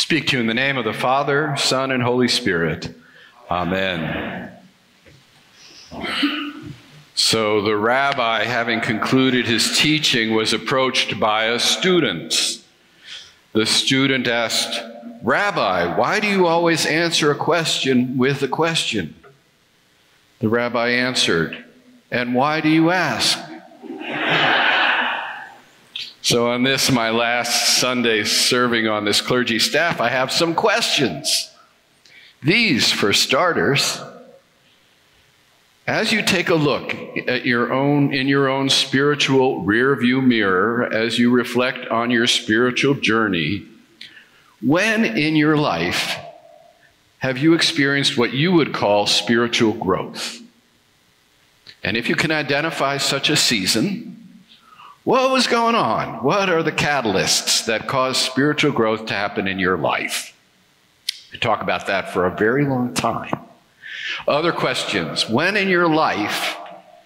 Speak to you in the name of the Father, Son, and Holy Spirit. Amen. So the rabbi, having concluded his teaching, was approached by a student. The student asked, "Rabbi, why do you always answer a question with a question?" The rabbi answered, "And why do you ask?" So on this, my last Sunday serving on this clergy staff, I have some questions. These, for starters, as you take a look at in your own spiritual rearview mirror, as you reflect on your spiritual journey, when in your life have you experienced what you would call spiritual growth? And if you can identify such a season, what was going on? What are the catalysts that cause spiritual growth to happen in your life? We talk about that for a very long time. Other questions. When in your life,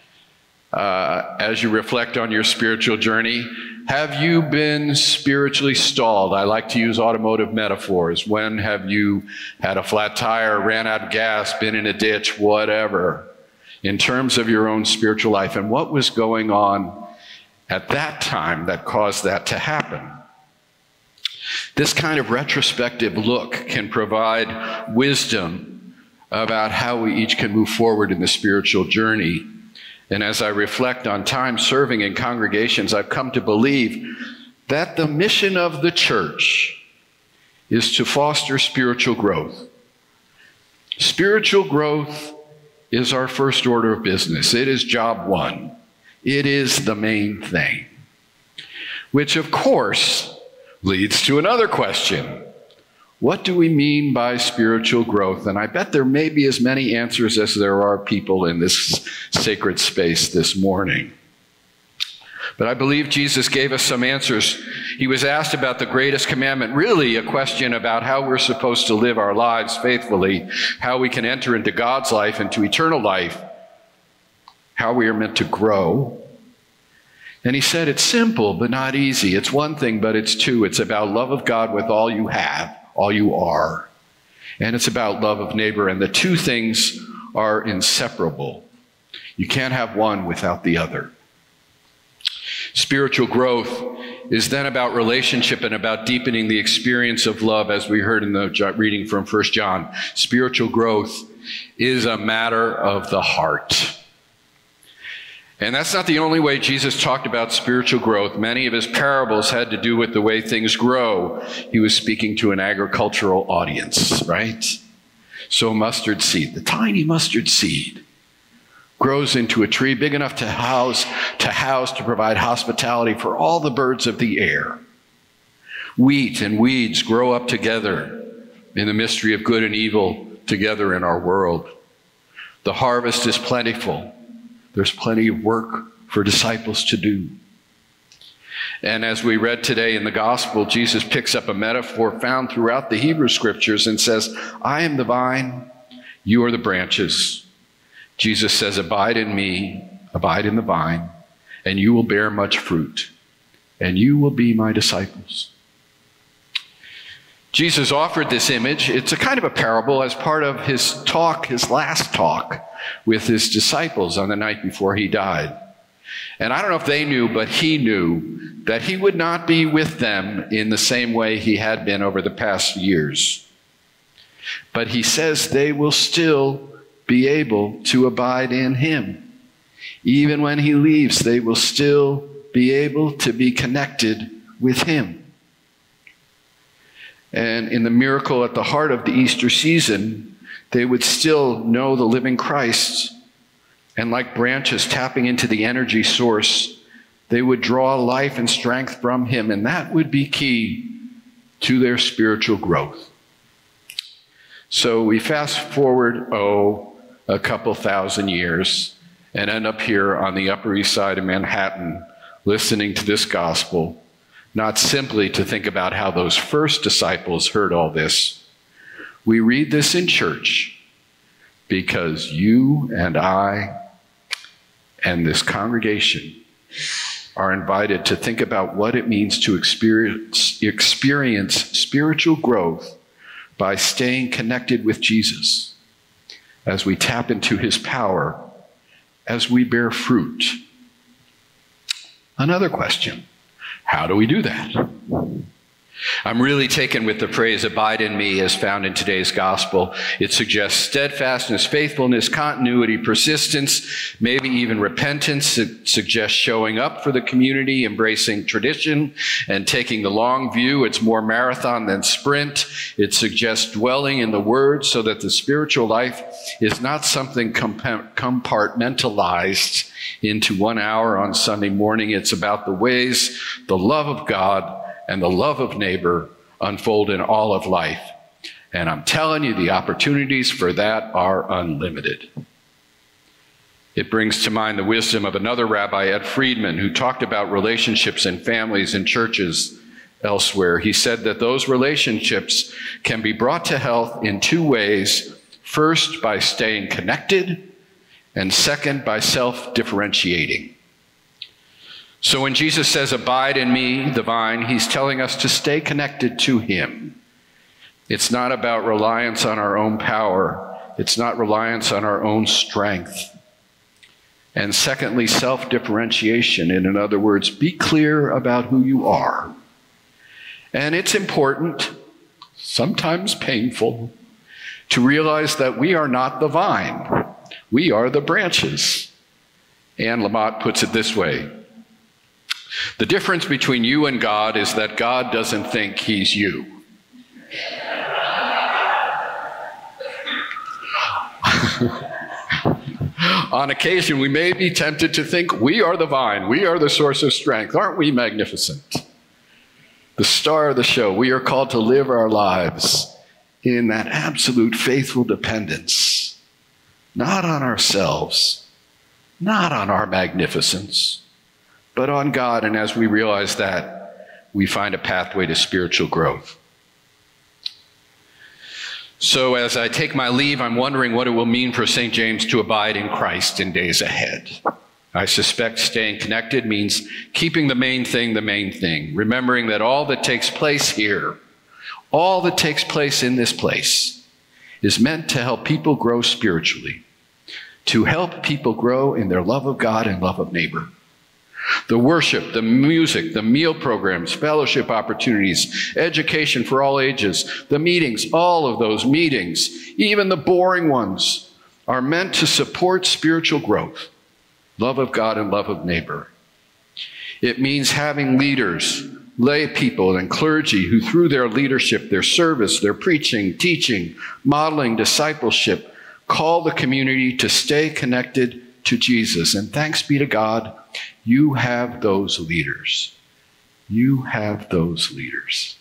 as you reflect on your spiritual journey, have you been spiritually stalled? I like to use automotive metaphors. When have you had a flat tire, ran out of gas, been in a ditch, whatever, in terms of your own spiritual life? And what was going on at that time that caused that to happen? This kind of retrospective look can provide wisdom about how we each can move forward in the spiritual journey. And as I reflect on time serving in congregations, I've come to believe that the mission of the church is to foster spiritual growth. Spiritual growth is our first order of business. It is job one. It is the main thing, which of course leads to another question. What do we mean by spiritual growth? And I bet there may be as many answers as there are people in this sacred space this morning. But I believe Jesus gave us some answers. He was asked about the greatest commandment, really a question about how we're supposed to live our lives faithfully, how we can enter into God's life, into eternal life, how we are meant to grow. And he said, it's simple, but not easy. It's one thing, but it's two. It's about love of God with all you have, all you are. And it's about love of neighbor. And the two things are inseparable. You can't have one without the other. Spiritual growth is then about relationship and about deepening the experience of love, as we heard in the reading from 1 John. Spiritual growth is a matter of the heart. And that's not the only way Jesus talked about spiritual growth. Many of his parables had to do with the way things grow. He was speaking to an agricultural audience, right? So mustard seed, the tiny mustard seed, grows into a tree big enough to provide hospitality for all the birds of the air. Wheat and weeds grow up together in the mystery of good and evil together in our world. The harvest is plentiful. There's plenty of work for disciples to do. And as we read today in the gospel, Jesus picks up a metaphor found throughout the Hebrew scriptures and says, I am the vine, you are the branches. Jesus says, abide in me, abide in the vine, and you will bear much fruit, and you will be my disciples. Jesus offered this image. It's a kind of a parable as part of his talk, his last talk with his disciples on the night before he died. And I don't know if they knew, but he knew that he would not be with them in the same way he had been over the past years. But he says they will still be able to abide in him. Even when he leaves, they will still be able to be connected with him. And in the miracle at the heart of the Easter season, they would still know the living Christ. And like branches tapping into the energy source, they would draw life and strength from him. And that would be key to their spiritual growth. So we fast forward, a couple thousand years and end up here on the Upper East Side of Manhattan listening to this gospel. Not simply to think about how those first disciples heard all this. We read this in church because you and I and this congregation are invited to think about what it means to experience spiritual growth by staying connected with Jesus as we tap into his power, as we bear fruit. Another question, how do we do that? I'm really taken with the phrase abide in me as found in today's gospel. It suggests steadfastness, faithfulness, continuity, persistence, maybe even repentance. It suggests showing up for the community, embracing tradition, and taking the long view. It's more marathon than sprint. It suggests dwelling in the Word so that the spiritual life is not something compartmentalized into 1 hour on Sunday morning. It's about the ways the love of God and the love of neighbor unfold in all of life. And I'm telling you, the opportunities for that are unlimited. It brings to mind the wisdom of another rabbi, Ed Friedman, who talked about relationships in families and churches elsewhere. He said that those relationships can be brought to health in 2 ways. First, by staying connected, and second, by self-differentiating. So when Jesus says, abide in me, the vine, he's telling us to stay connected to him. It's not about reliance on our own power. It's not reliance on our own strength. And secondly, self-differentiation. And in other words, be clear about who you are. And it's important, sometimes painful, to realize that we are not the vine. We are the branches. Anne Lamott puts it this way: the difference between you and God is that God doesn't think he's you. On occasion, we may be tempted to think we are the vine, we are the source of strength. Aren't we magnificent? The star of the show. We are called to live our lives in that absolute faithful dependence, not on ourselves, not on our magnificence, but on God. And as we realize that, we find a pathway to spiritual growth. So as I take my leave, I'm wondering what it will mean for St. James to abide in Christ in days ahead. I suspect staying connected means keeping the main thing, remembering that all that takes place here, all that takes place in this place, is meant to help people grow spiritually, to help people grow in their love of God and love of neighbor. The worship, the music, the meal programs, fellowship opportunities, education for all ages, the meetings, all of those meetings, even the boring ones, are meant to support spiritual growth, love of God and love of neighbor. It means having leaders, lay people, and clergy who through their leadership, their service, their preaching, teaching, modeling, discipleship, call the community to stay connected to Jesus. And thanks be to God, you have those leaders. You have those leaders.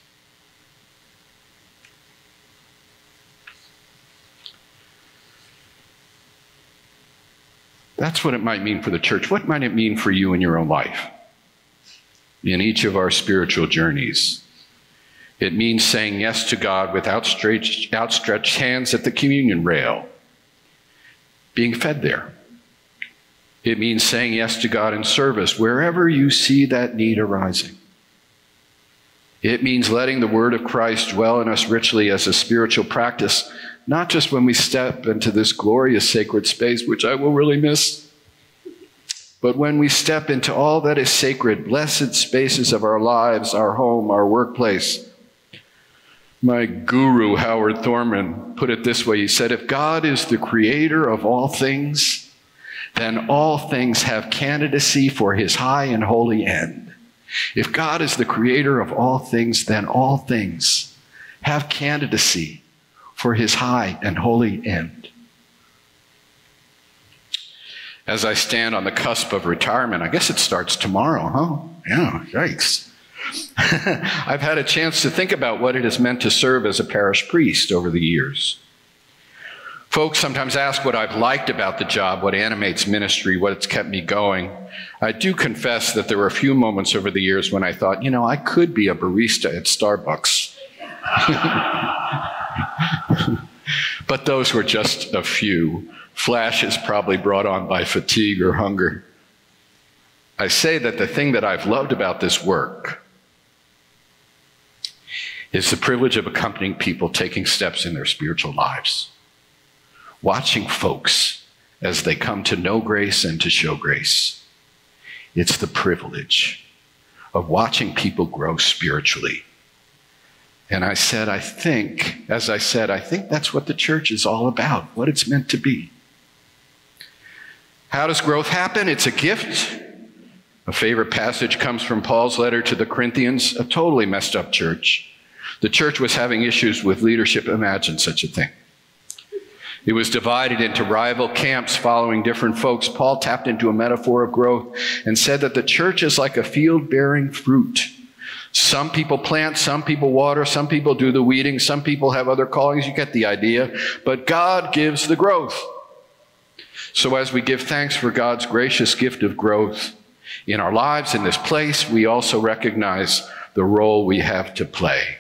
That's what it might mean for the church. What might it mean for you in your own life? In each of our spiritual journeys. It means saying yes to God with outstretched hands at the communion rail, being fed there. It means saying yes to God in service wherever you see that need arising. It means letting the word of Christ dwell in us richly as a spiritual practice, not just when we step into this glorious sacred space, which I will really miss, but when we step into all that is sacred, blessed spaces of our lives, our home, our workplace. My guru, Howard Thurman, put it this way. He said, if God is the creator of all things, then all things have candidacy for his high and holy end. If God is the creator of all things, then all things have candidacy for his high and holy end. As I stand on the cusp of retirement, I guess it starts tomorrow, huh? Yeah, yikes. I've had a chance to think about what it has meant to serve as a parish priest over the years. Folks sometimes ask what I've liked about the job, what animates ministry, what's kept me going. I do confess that there were a few moments over the years when I thought, I could be a barista at Starbucks. But those were just a few flashes, probably brought on by fatigue or hunger. I say that the thing that I've loved about this work is the privilege of accompanying people taking steps in their spiritual lives, watching folks as they come to know grace and to show grace. It's the privilege of watching people grow spiritually. And I think that's what the church is all about, what it's meant to be. How does growth happen? It's a gift. A favorite passage comes from Paul's letter to the Corinthians, a totally messed up church. The church was having issues with leadership. Imagine such a thing. It was divided into rival camps following different folks. Paul tapped into a metaphor of growth and said that the church is like a field bearing fruit. Some people plant, some people water, some people do the weeding, some people have other callings. You get the idea. But God gives the growth. So as we give thanks for God's gracious gift of growth in our lives, in this place, we also recognize the role we have to play.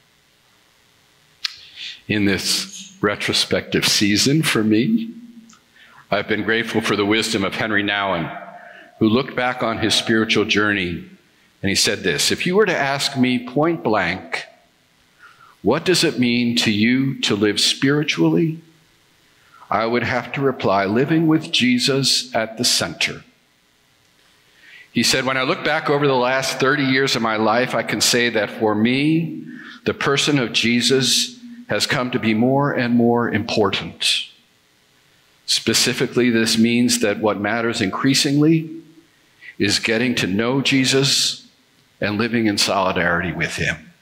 In this retrospective season for me, I've been grateful for the wisdom of Henry Nouwen, who looked back on his spiritual journey and he said this: if you were to ask me point blank, what does it mean to you to live spiritually? I would have to reply, living with Jesus at the center. He said, when I look back over the last 30 years of my life, I can say that for me, the person of Jesus has come to be more and more important. Specifically, this means that what matters increasingly is getting to know Jesus and living in solidarity with him.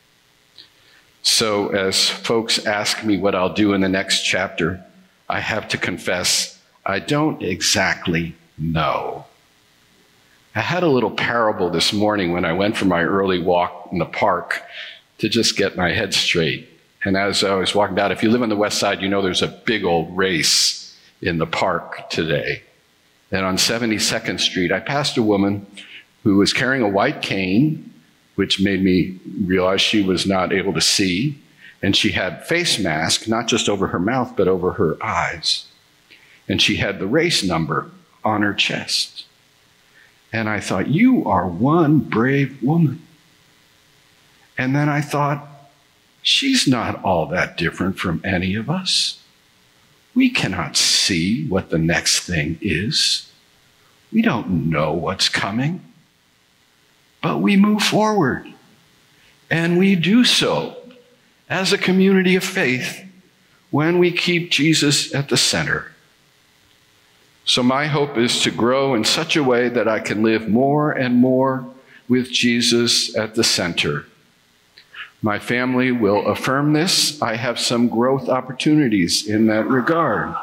So as folks ask me what I'll do in the next chapter, I have to confess, I don't exactly know. I had a little parable this morning when I went for my early walk in the park to just get my head straight. And as I was walking out, if you live on the west side, you know there's a big old race in the park today. And on 72nd Street, I passed a woman who was carrying a white cane, which made me realize she was not able to see. And she had face mask, not just over her mouth, but over her eyes. And she had the race number on her chest. And I thought, you are one brave woman. And then I thought, she's not all that different from any of us. We cannot see what the next thing is. We don't know what's coming. But we move forward. And we do so as a community of faith when we keep Jesus at the center. So my hope is to grow in such a way that I can live more and more with Jesus at the center. My family will affirm this. I have some growth opportunities in that regard.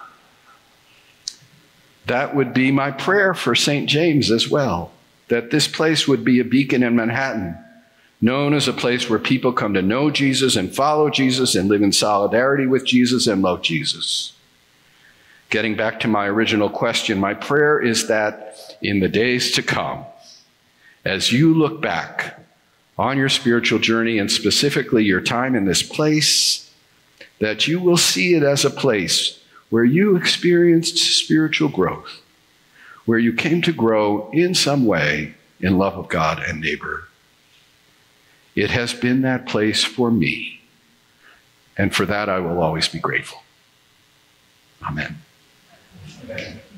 That would be my prayer for St. James as well, that this place would be a beacon in Manhattan, known as a place where people come to know Jesus and follow Jesus and live in solidarity with Jesus and love Jesus. Getting back to my original question, my prayer is that in the days to come, as you look back on your spiritual journey and specifically your time in this place, that you will see it as a place where you experienced spiritual growth, where you came to grow in some way in love of God and neighbor. It has been that place for me, and for that I will always be grateful. Amen. Amen.